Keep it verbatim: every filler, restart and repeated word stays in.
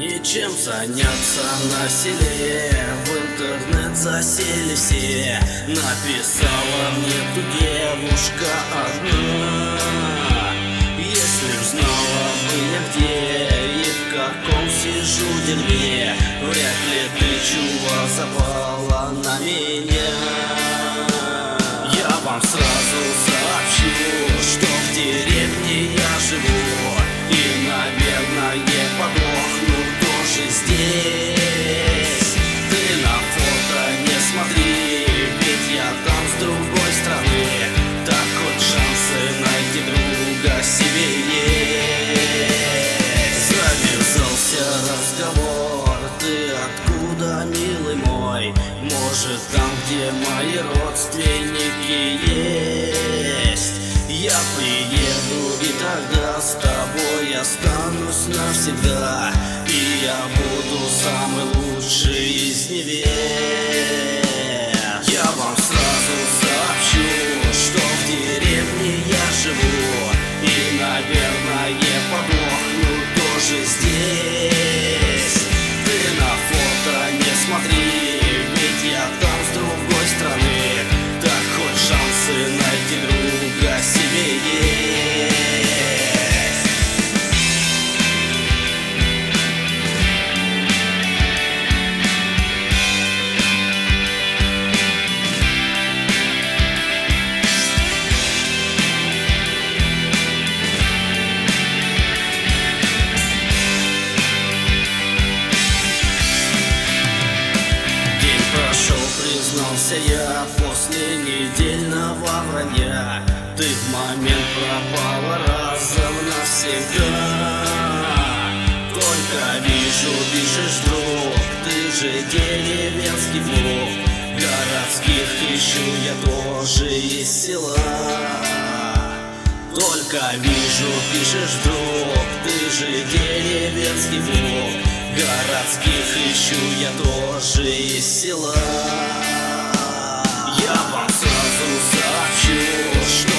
Нечем заняться на селе, в интернет засели все. Написала мне тут девушка одна. Если б знала бы я где и в каком сижу дерьме, вряд ли ты, чува, запала на меня. Я вам сразу сообщу, что в деревне я живу, и, наверное, подохну тоже здесь. Ты на фото не смотри, ведь я там с другой стороны. Так хоть шансы найти друга себе есть. Завязался разговор: ты откуда, милый мой? Может, там, где мои родственники есть? Я приеду, и тогда с тобой останусь навсегда, и я буду самый лучший из невест. Я вам сразу сообщу, что в деревне я живу, и, наверное, подохну тоже здесь. Ты на фото не смотри, ведь я там с другой стороны. Так хоть шансы найти друга себе есть. Признался я после недельного вранья. Ты в момент пропала разом навсегда. Только вижу, пишешь, друг, ты же деревенский плуг. Городских ищу я тоже из села. Только вижу, пишешь, друг, ты же деревенский плуг. Городских ищу я тоже из села. Я вам сразу сообщу, что